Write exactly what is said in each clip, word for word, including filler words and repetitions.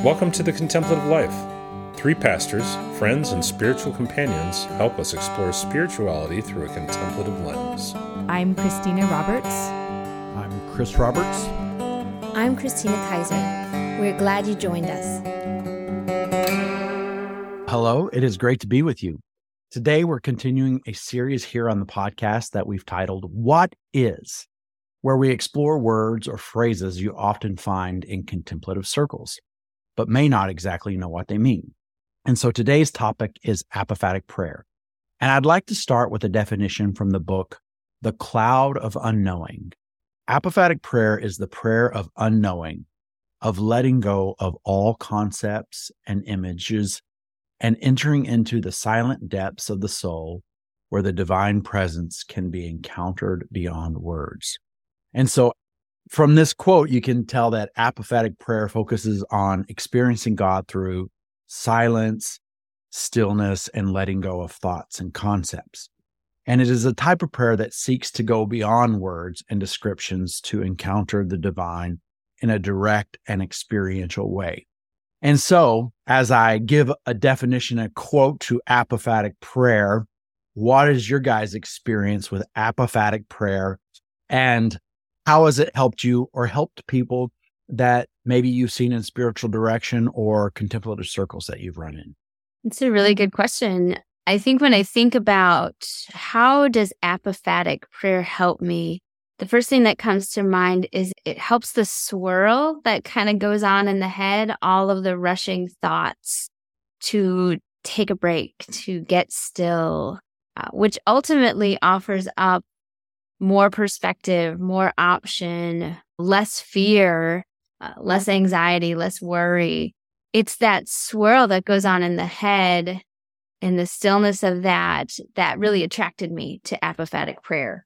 Welcome to the Contemplative Life. Three pastors, friends, and spiritual companions help us explore spirituality through a contemplative lens. I'm Christina Roberts. I'm Chris Roberts. I'm Christina Kaiser. We're glad you joined us. Hello, it is great to be with you. Today, we're continuing a series here on the podcast that we've titled, What Is?, where we explore words or phrases you often find in contemplative circles, but may not exactly know what they mean. And so today's topic is apophatic prayer. And I'd like to start with a definition from the book, The Cloud of Unknowing. Apophatic prayer is the prayer of unknowing, of letting go of all concepts and images and entering into the silent depths of the soul where the divine presence can be encountered beyond words. And so from this quote, you can tell that apophatic prayer focuses on experiencing God through silence, stillness, and letting go of thoughts and concepts. And it is a type of prayer that seeks to go beyond words and descriptions to encounter the divine in a direct and experiential way. And so, as I give a definition, a quote to apophatic prayer, what is your guys' experience with apophatic prayer? And how has it helped you or helped people that maybe you've seen in spiritual direction or contemplative circles that you've run in? It's a really good question. I think when I think about how does apophatic prayer help me, the first thing that comes to mind is it helps the swirl that kind of goes on in the head, all of the rushing thoughts, to take a break, to get still, uh, which ultimately offers up more perspective, more option, less fear, uh, less anxiety, less worry. It's that swirl that goes on in the head and the stillness of that that really attracted me to apophatic prayer.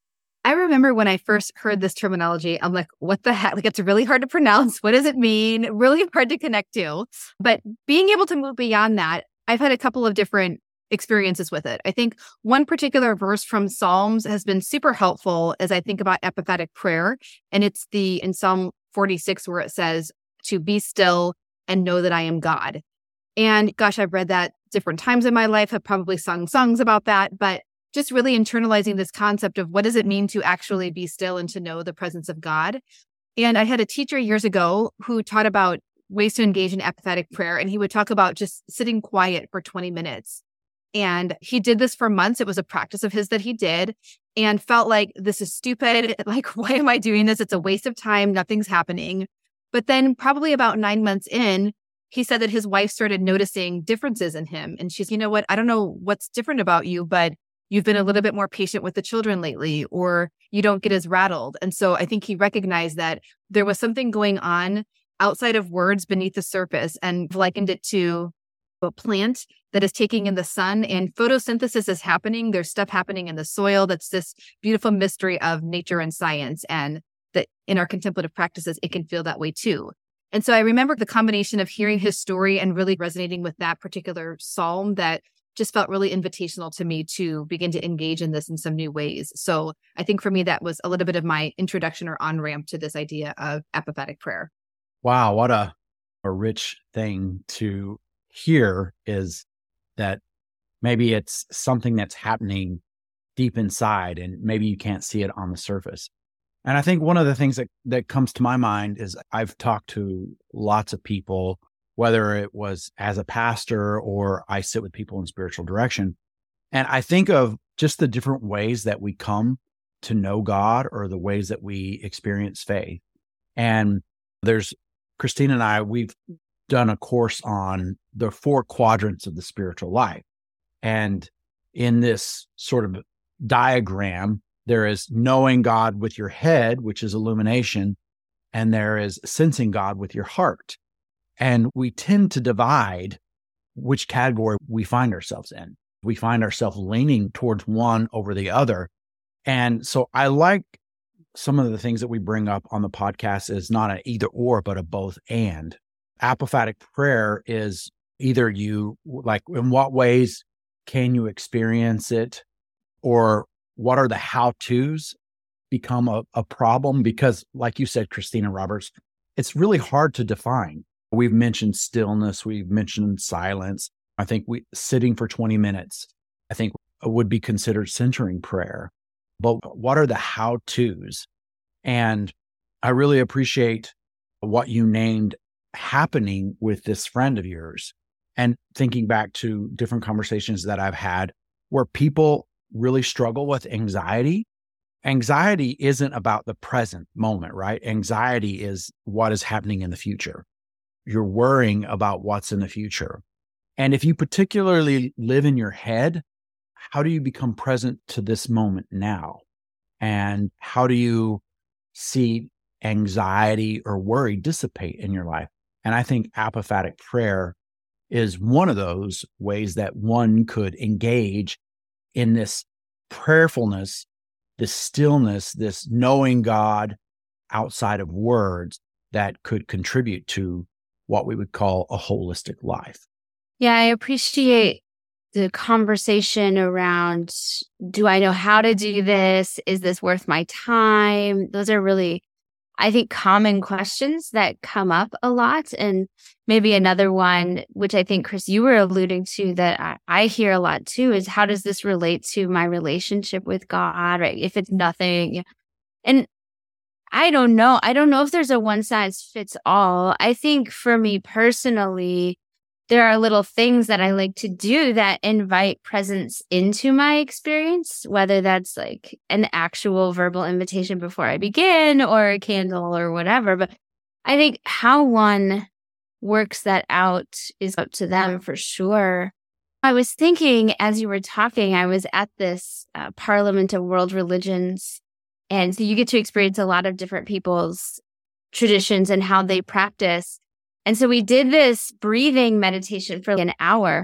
I remember when I first heard this terminology, I'm like, what the heck? Like, it's really hard to pronounce. What does it mean? Really hard to connect to. But being able to move beyond that, I've had a couple of different experiences with it. I think one particular verse from Psalms has been super helpful as I think about apophatic prayer. And it's the in Psalm forty-six where it says to be still and know that I am God. And gosh, I've read that different times in my life, have probably sung songs about that, but just really internalizing this concept of what does it mean to actually be still and to know the presence of God. And I had a teacher years ago who taught about ways to engage in apophatic prayer. And he would talk about just sitting quiet for twenty minutes. And he did this for months. It was a practice of his that he did and felt like this is stupid. Like, why am I doing this? It's a waste of time. Nothing's happening. But then probably about nine months in, he said that his wife started noticing differences in him. And she's, you know what? I don't know what's different about you, but you've been a little bit more patient with the children lately, or you don't get as rattled. And so I think he recognized that there was something going on outside of words beneath the surface and likened it to a plant that is taking in the sun and photosynthesis is happening. There's stuff happening in the soil. That's this beautiful mystery of nature and science. And that in our contemplative practices, it can feel that way too. And so I remember the combination of hearing his story and really resonating with that particular psalm that just felt really invitational to me to begin to engage in this in some new ways. So I think for me, that was a little bit of my introduction or on-ramp to this idea of apophatic prayer. Wow, what a, a rich thing to hear is that maybe it's something that's happening deep inside and maybe you can't see it on the surface. And I think one of the things that, that comes to my mind is I've talked to lots of people, whether it was as a pastor or I sit with people in spiritual direction. And I think of just the different ways that we come to know God or the ways that we experience faith. And there's Christine and I, we've done a course on the four quadrants of the spiritual life. And in this sort of diagram, there is knowing God with your head, which is illumination, and there is sensing God with your heart. And we tend to divide which category we find ourselves in. We find ourselves leaning towards one over the other. And so I like some of the things that we bring up on the podcast is not an either or, but a both and. Apophatic prayer is either you, like, in what ways can you experience it, or what are the how-tos become a, a problem? Because like you said, Christina Roberts, it's really hard to define. We've mentioned stillness. We've mentioned silence. I think we sitting for twenty minutes, I think would be considered centering prayer. But what are the how-tos? And I really appreciate what you named happening with this friend of yours, and thinking back to different conversations that I've had where people really struggle with anxiety. Anxiety isn't about the present moment, right? Anxiety is what is happening in the future. You're worrying about what's in the future. And if you particularly live in your head, how do you become present to this moment now? And how do you see anxiety or worry dissipate in your life? And I think apophatic prayer is one of those ways that one could engage in this prayerfulness, this stillness, this knowing God outside of words that could contribute to what we would call a holistic life. Yeah, I appreciate the conversation around, do I know how to do this? Is this worth my time? Those are really, I think, common questions that come up a lot. And maybe another one, which I think, Chris, you were alluding to, that I, I hear a lot too, is how does this relate to my relationship with God, right? If it's nothing. And I don't know. I don't know if there's a one size fits all. I think for me personally, there are little things that I like to do that invite presence into my experience, whether that's like an actual verbal invitation before I begin or a candle or whatever. But I think how one works that out is up to them for sure. I was thinking as you were talking, I was at this uh, Parliament of World Religions. And so you get to experience a lot of different people's traditions and how they practice. And so we did this breathing meditation for an hour,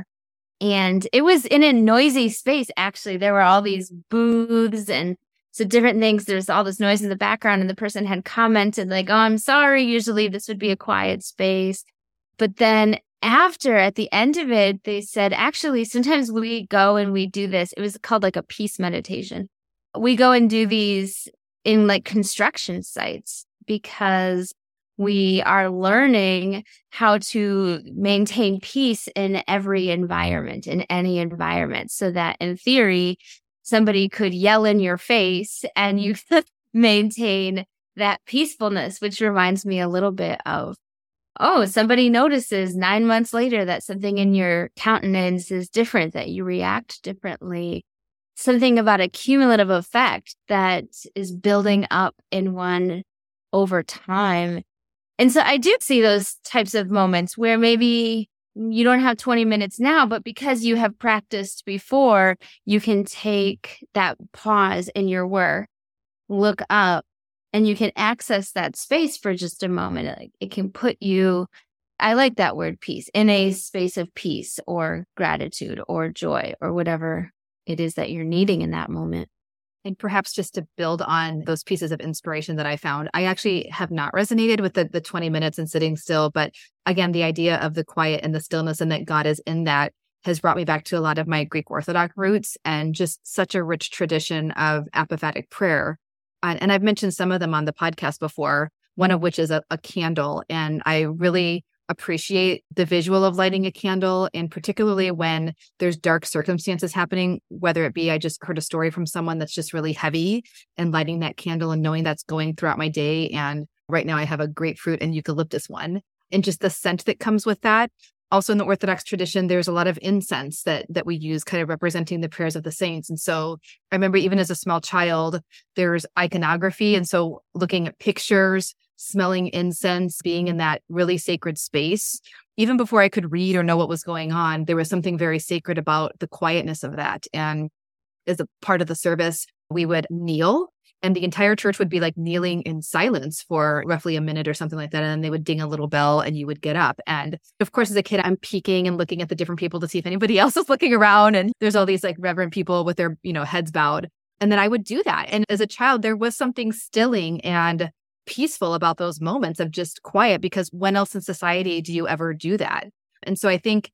and it was in a noisy space. Actually, there were all these booths and so different things. There's all this noise in the background, and the person had commented like, oh, I'm sorry. Usually this would be a quiet space. But then after, at the end of it, they said, actually, sometimes we go and we do this. It was called like a peace meditation. We go and do these in like construction sites because we are learning how to maintain peace in every environment, in any environment, so that in theory, somebody could yell in your face and you maintain that peacefulness, which reminds me a little bit of, oh, somebody notices nine months later that something in your countenance is different, that you react differently. Something about a cumulative effect that is building up in one over time. And so I do see those types of moments where maybe you don't have twenty minutes now, but because you have practiced before, you can take that pause in your work, look up, and you can access that space for just a moment. Like it can put you, I like that word peace, in a space of peace or gratitude or joy or whatever it is that you're needing in that moment. And perhaps just to build on those pieces of inspiration that I found, I actually have not resonated with the, the twenty minutes and sitting still. But again, the idea of the quiet and the stillness and that God is in that has brought me back to a lot of my Greek Orthodox roots and just such a rich tradition of apophatic prayer. And, and I've mentioned some of them on the podcast before, one of which is a, a candle. And I really appreciate the visual of lighting a candle, and particularly when there's dark circumstances happening, whether it be I just heard a story from someone that's just really heavy, and lighting that candle and knowing that's going throughout my day. And right now I have a grapefruit and eucalyptus one, and just the scent that comes with that. Also in the Orthodox tradition, there's a lot of incense that that we use kind of representing the prayers of the saints. And so I remember even as a small child, there's iconography. And so looking at pictures, smelling incense, being in that really sacred space, even before I could read or know what was going on, there was something very sacred about the quietness of that. And as a part of the service, we would kneel, and the entire church would be like kneeling in silence for roughly a minute or something like that. And then they would ding a little bell and you would get up. And of course, as a kid, I'm peeking and looking at the different people to see if anybody else is looking around. And there's all these like reverent people with their, you know, heads bowed. And then I would do that. And as a child, there was something stilling and peaceful about those moments of just quiet, because when else in society do you ever do that? And so I think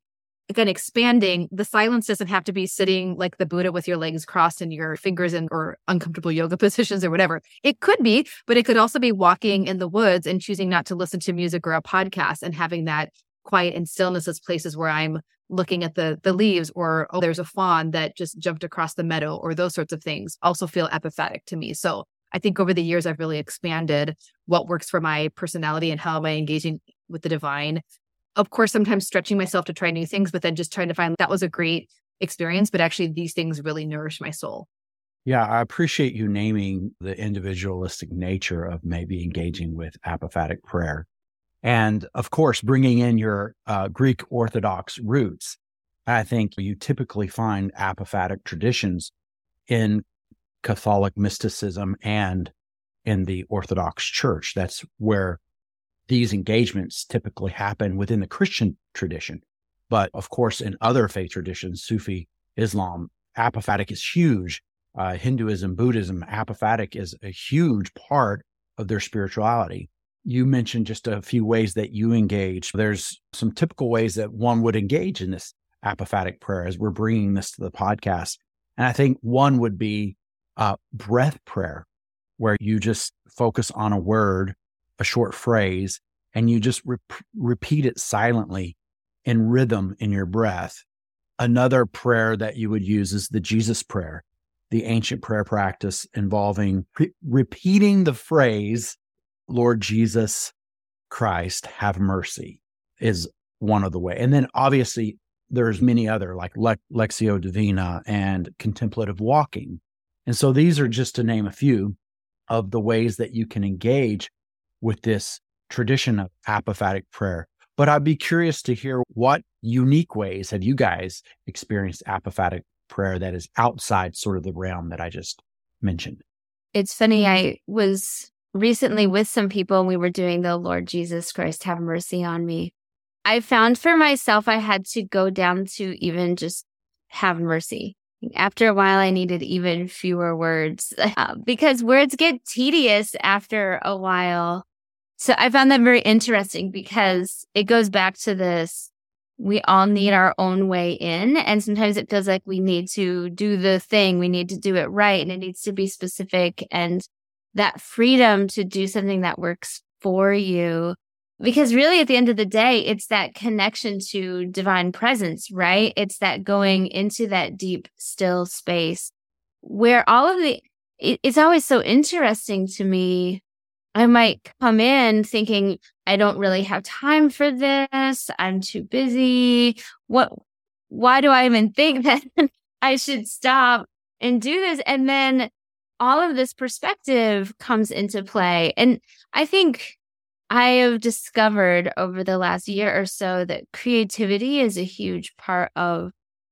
again, expanding, the silence doesn't have to be sitting like the Buddha with your legs crossed and your fingers in or uncomfortable yoga positions or whatever. It could be, but it could also be walking in the woods and choosing not to listen to music or a podcast and having that quiet and stillness as places where I'm looking at the the leaves, or, oh, there's a fawn that just jumped across the meadow, or those sorts of things also feel apophatic to me. So I think over the years, I've really expanded what works for my personality and how am I engaging with the divine. Of course, sometimes stretching myself to try new things, but then just trying to find that was a great experience, but actually these things really nourish my soul. Yeah, I appreciate you naming the individualistic nature of maybe engaging with apophatic prayer. And of course, bringing in your uh, Greek Orthodox roots. I think you typically find apophatic traditions in Catholic mysticism and in the Orthodox Church. That's where these engagements typically happen within the Christian tradition. But of course, in other faith traditions, Sufi, Islam, apophatic is huge. Uh, Hinduism, Buddhism, apophatic is a huge part of their spirituality. You mentioned just a few ways that you engage. There's some typical ways that one would engage in this apophatic prayer as we're bringing this to the podcast. And I think one would be uh, breath prayer, where you just focus on a word, a short phrase, and you just re- repeat it silently in rhythm in your breath. Another prayer that you would use is the Jesus prayer, the ancient prayer practice involving re- repeating the phrase, Lord Jesus Christ, have mercy, is one of the way. And then obviously there's many other like Le- Lectio Divina and contemplative walking. And so these are just to name a few of the ways that you can engage with this tradition of apophatic prayer. But I'd be curious to hear, what unique ways have you guys experienced apophatic prayer that is outside sort of the realm that I just mentioned? It's funny. I was recently with some people and we were doing the Lord Jesus Christ, have mercy on me. I found for myself, I had to go down to even just have mercy. After a while, I needed even fewer words uh, because words get tedious after a while. So I found that very interesting because it goes back to this. We all need our own way in. And sometimes it feels like we need to do the thing. We need to do it right. And it needs to be specific. And that freedom to do something that works for you. Because really, at the end of the day, it's that connection to divine presence, right? It's that going into that deep, still space where all of the, it, it's always so interesting to me. I might come in thinking, I don't really have time for this. I'm too busy. What, why do I even think that I should stop and do this? And then all of this perspective comes into play. And I think I have discovered over the last year or so that creativity is a huge part of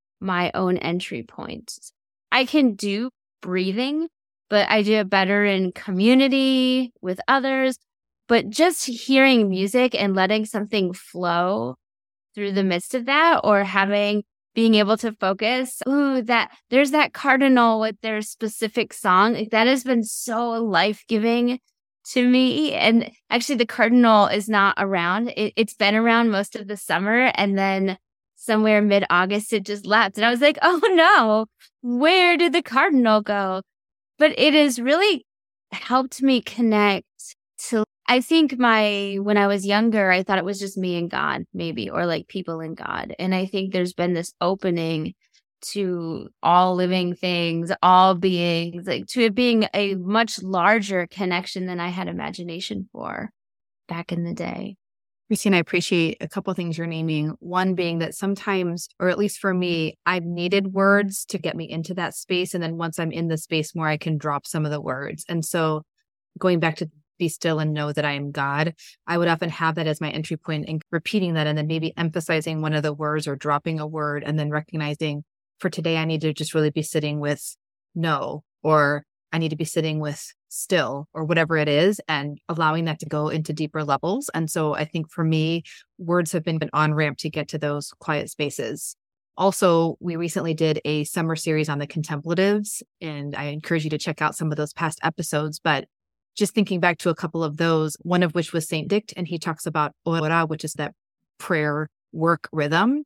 my own entry point. I can do breathing, but I do it better in community with others. But just hearing music and letting something flow through the midst of that, or having, being able to focus, ooh, that there's that cardinal with their specific song, like, that has been so life-giving to me. And actually the cardinal is not around. It, it's been around most of the summer. And then somewhere mid-August, it just left. And I was like, oh no, where did the cardinal go? But it has really helped me connect to, I think my, when I was younger, I thought it was just me and God, maybe, or like people and God. And I think there's been this opening to all living things, all beings, like to it being a much larger connection than I had imagination for back in the day. Christine, I appreciate a couple of things you're naming. One being that sometimes, or at least for me, I've needed words to get me into that space. And then once I'm in the space more, I can drop some of the words. And so going back to be still and know that I am God, I would often have that as my entry point and repeating that, and then maybe emphasizing one of the words or dropping a word, and then recognizing for today, I need to just really be sitting with no, or I need to be sitting with still, or whatever it is, and allowing that to go into deeper levels. And so I think for me, words have been an on-ramp to get to those quiet spaces. Also, we recently did a summer series on the contemplatives, and I encourage you to check out some of those past episodes. But just thinking back to a couple of those, one of which was Saint Dict, and he talks about ora, which is that prayer work rhythm.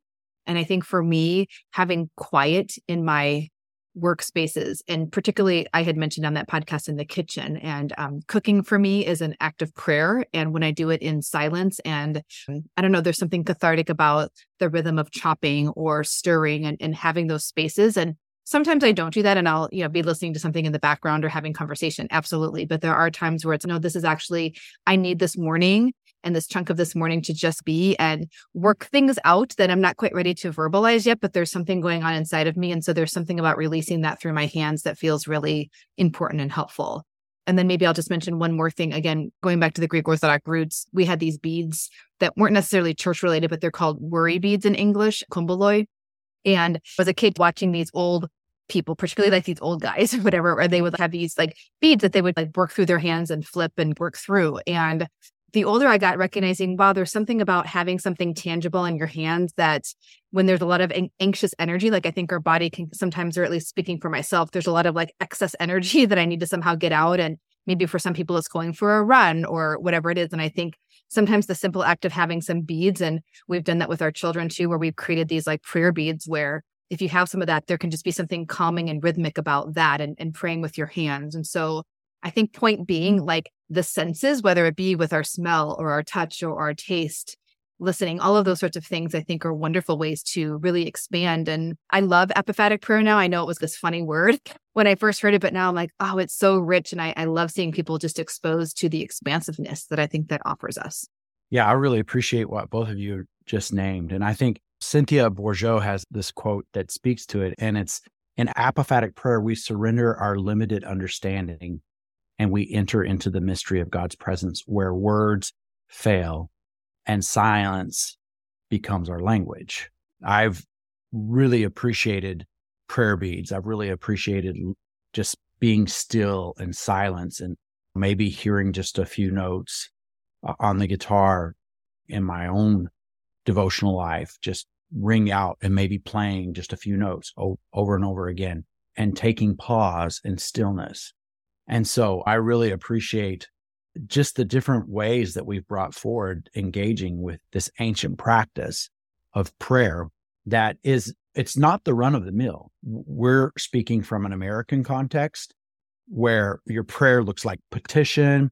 And I think for me, having quiet in my workspaces, and particularly I had mentioned on that podcast in the kitchen, and um, cooking for me is an act of prayer. And when I do it in silence, and I don't know, there's something cathartic about the rhythm of chopping or stirring and, and having those spaces. And sometimes I don't do that, and I'll, you know, be listening to something in the background or having conversation. Absolutely. But there are times where it's, no, this is actually, I need this morning and this chunk of this morning to just be and work things out that I'm not quite ready to verbalize yet, but there's something going on inside of me. And so there's something about releasing that through my hands that feels really important and helpful. And then maybe I'll just mention one more thing. Again, going back to the Greek Orthodox roots, we had these beads that weren't necessarily church related, but they're called worry beads in English, kumbaloi. And as a kid watching these old people, particularly like these old guys or whatever, or they would have these like beads that they would like work through their hands and flip and work through. And the older I got, recognizing, wow, there's something about having something tangible in your hands that when there's a lot of an- anxious energy, like I think our body can sometimes, or at least speaking for myself, there's a lot of like excess energy that I need to somehow get out. And maybe for some people, it's going for a run or whatever it is. And I think sometimes the simple act of having some beads, and we've done that with our children too, where we've created these like prayer beads where if you have some of that, there can just be something calming and rhythmic about that and, and praying with your hands. And so I think point being, like the senses, whether it be with our smell or our touch or our taste, listening, all of those sorts of things, I think are wonderful ways to really expand. And I love apophatic prayer now. I know it was this funny word when I first heard it, but now I'm like, oh, it's so rich. And I, I love seeing people just exposed to the expansiveness that I think that offers us. Yeah, I really appreciate what both of you just named. And I think Cynthia Bourgeault has this quote that speaks to it. And it's, in apophatic prayer, we surrender our limited understanding and we enter into the mystery of God's presence where words fail and silence becomes our language. I've really appreciated prayer beads. I've really appreciated just being still in silence and maybe hearing just a few notes on the guitar in my own devotional life, just ring out and maybe playing just a few notes o- over and over again and taking pause and stillness. And so I really appreciate just the different ways that we've brought forward engaging with this ancient practice of prayer that is, it's not the run of the mill. We're speaking from an American context where your prayer looks like petition,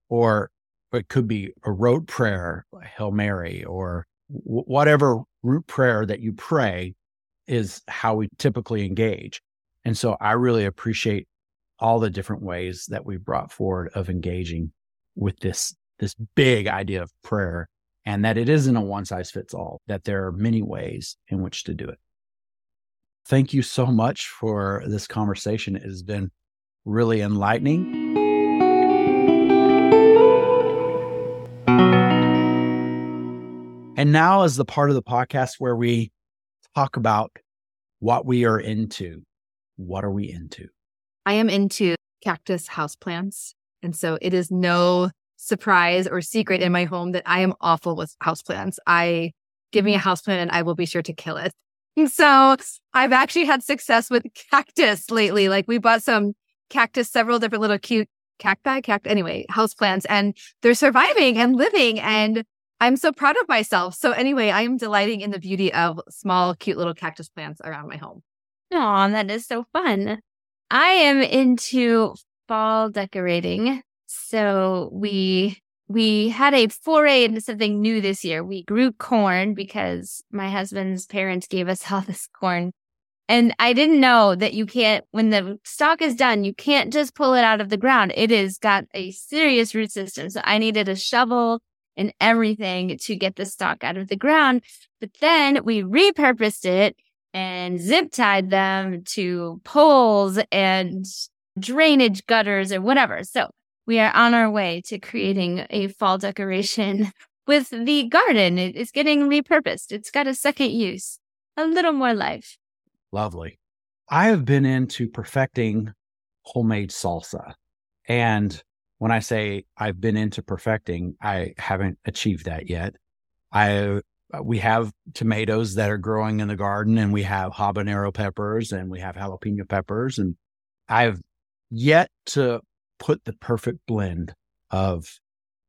or it could be a rote prayer, Hail Mary, or w- whatever root prayer that you pray is how we typically engage. And so I really appreciate all the different ways that we brought forward of engaging with this, this big idea of prayer, and that it isn't a one size fits all, that there are many ways in which to do it. Thank you so much for this conversation. It has been really enlightening. And now is the part of the podcast where we talk about what we are into. What are we into? I am into cactus houseplants. And so it is no surprise or secret in my home that I am awful with houseplants. I give me a houseplant and I will be sure to kill it. And so I've actually had success with cactus lately. Like we bought some cactus, several different little cute cacti, cact anyway, houseplants, and they're surviving and living. And I'm so proud of myself. So anyway, I am delighting in the beauty of small, cute little cactus plants around my home. Aw, that is so fun. I am into fall decorating. So we we had a foray into something new this year. We grew corn because my husband's parents gave us all this corn. And I didn't know that you can't, when the stalk is done, you can't just pull it out of the ground. It has got a serious root system. So I needed a shovel and everything to get the stalk out of the ground. But then we repurposed it and zip tied them to poles and drainage gutters or whatever. So we are on our way to creating a fall decoration with the garden. It is getting repurposed. It's got a second use, a little more life. Lovely. I have been into perfecting homemade salsa. And when I say I've been into perfecting, I haven't achieved that yet. I We have tomatoes that are growing in the garden, and we have habanero peppers, and we have jalapeno peppers. And I've yet to put the perfect blend of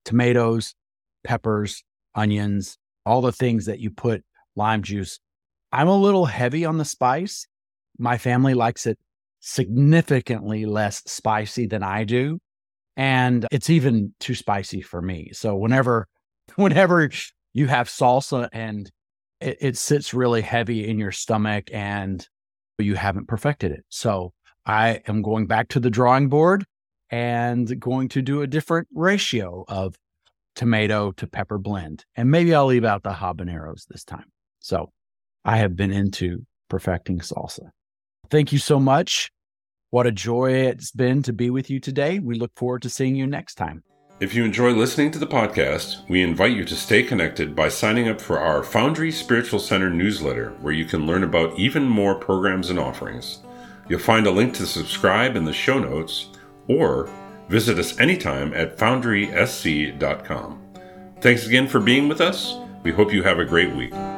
tomatoes, peppers, onions, all the things that you put lime juice I'm a little heavy on the spice. My family likes it significantly less spicy than I do. And it's even too spicy for me. So whenever, whenever you have salsa and it, it sits really heavy in your stomach and you haven't perfected it. So I am going back to the drawing board and going to do a different ratio of tomato to pepper blend. And maybe I'll leave out the habaneros this time. So I have been into perfecting salsa. Thank you so much. What a joy it's been to be with you today. We look forward to seeing you next time. If you enjoy listening to the podcast, we invite you to stay connected by signing up for our Foundry Spiritual Center newsletter, where you can learn about even more programs and offerings. You'll find a link to subscribe in the show notes, or visit us anytime at foundry s c dot com. Thanks again for being with us. We hope you have a great week.